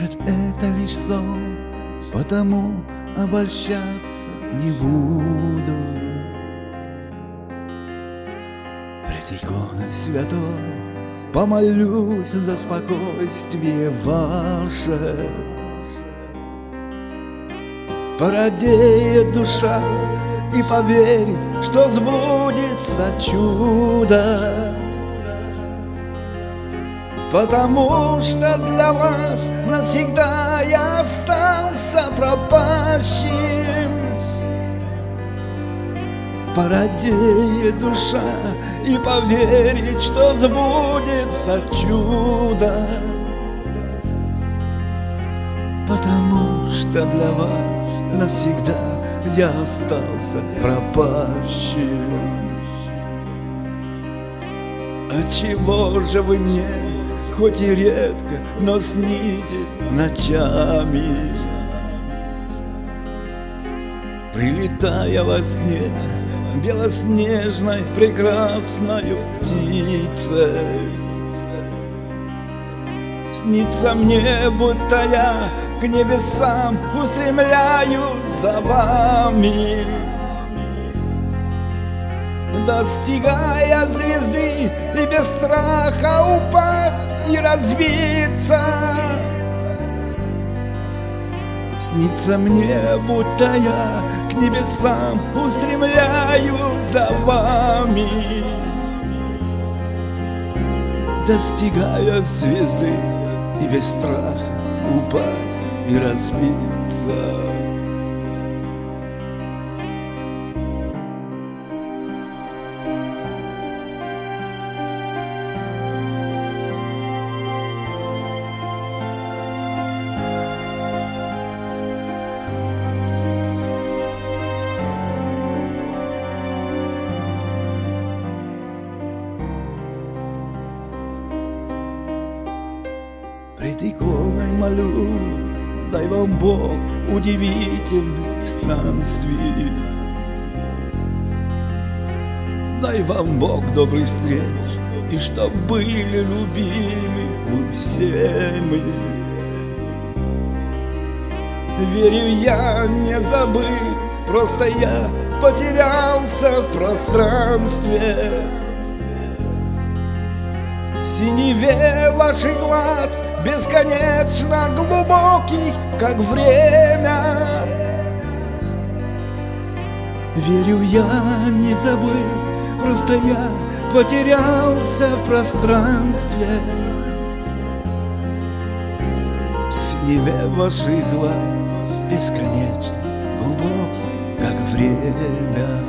Может, это лишь сон, потому обольщаться не буду. Пред иконой святой помолюсь за спокойствие ваше. Порадеет душа и поверит, что сбудется чудо. Потому что для вас навсегда я остался пропащим. Порадеет душа и поверит, что сбудется чудо. Потому что для вас навсегда я остался пропащим. Отчего же вы мне, хоть и редко, но снитесь ночами? Прилетая во сне белоснежной прекрасною птицей, снится мне, будто я к небесам устремляюсь за вами. Достигая звезды и без страха упасть и разбиться, снится мне, будто я к небесам устремляюсь за вами. Достигая звезды и без страха упасть и разбиться. Пред иконой молю, дай вам Бог удивительных странствий. Дай вам Бог добрых встреч, и чтоб были любимы вы всеми. Верю, я не забыт, просто я потерялся в пространстве. В синеве ваших глаз, бесконечно глубоких, как время. Верю, я не забыл, просто я потерялся в пространстве. В синеве ваших глаз, бесконечно глубоких, как время.